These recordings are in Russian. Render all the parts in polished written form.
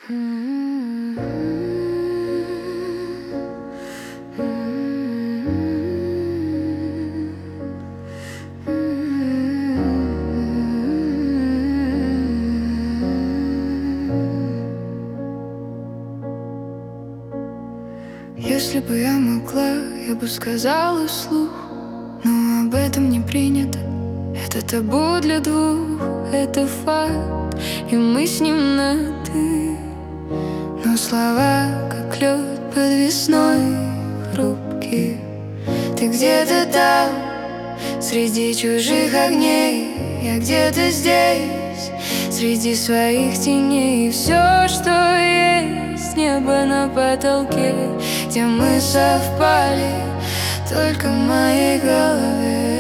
Если бы я могла, я бы сказала вслух, но об этом не принято. Это табу для двух, это факт, и мы с ним на «ты». Но слова, как лед под весной, хрупкие. Ты где-то там, среди чужих огней, я где-то здесь, среди своих теней. И все, что есть, небо на потолке, где мы совпали, только в моей голове.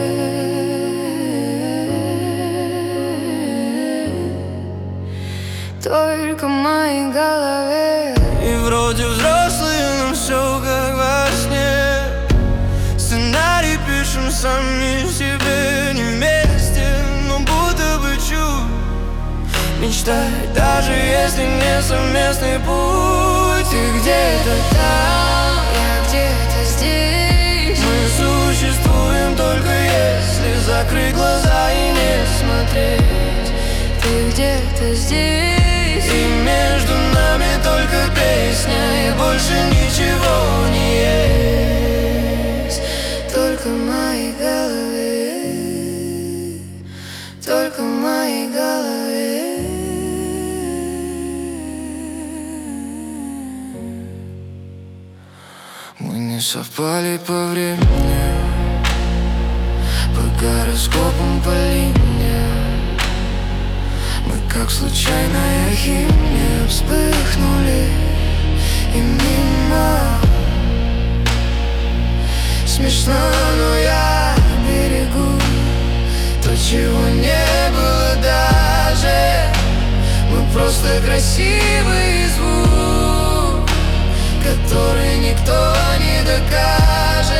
Только в моей голове. И вроде взрослые, но все как во сне. Сценарий пишем сами себе, не вместе, но будто бы чуть мечтать, даже если не совместный путь. Ты где-то там, Я где-то здесь. мы существуем только если закрыть глаза и не смотреть. Ты где-то здесь, И между нами только песня, и больше ничего не есть. только в моей голове, только в моей голове. Мы не совпали по времени, по гороскопам, по линиям. Мы как случайная химия вспыхнули и мимо. Смешно, но я берегу то, чего не было даже. Мы просто красивый звук, который никто не докажет.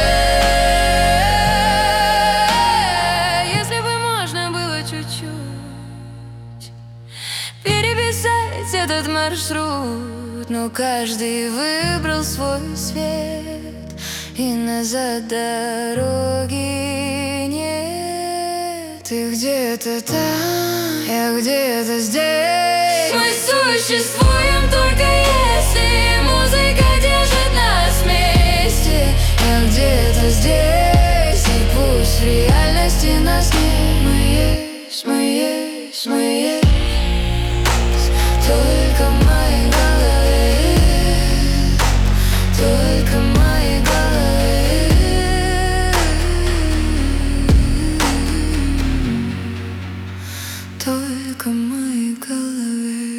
Если бы можно было чуть-чуть переписать этот маршрут, но каждый выбрал свой свет, и назад дороги нет. Ты где-то там, я где-то здесь. Мы существуем только если музыка держит нас вместе. Я где-то здесь, и пусть в реальности нас нет. Мы есть, мы есть, мы есть. Только в моей голове, только в моей голове, только в моей голове.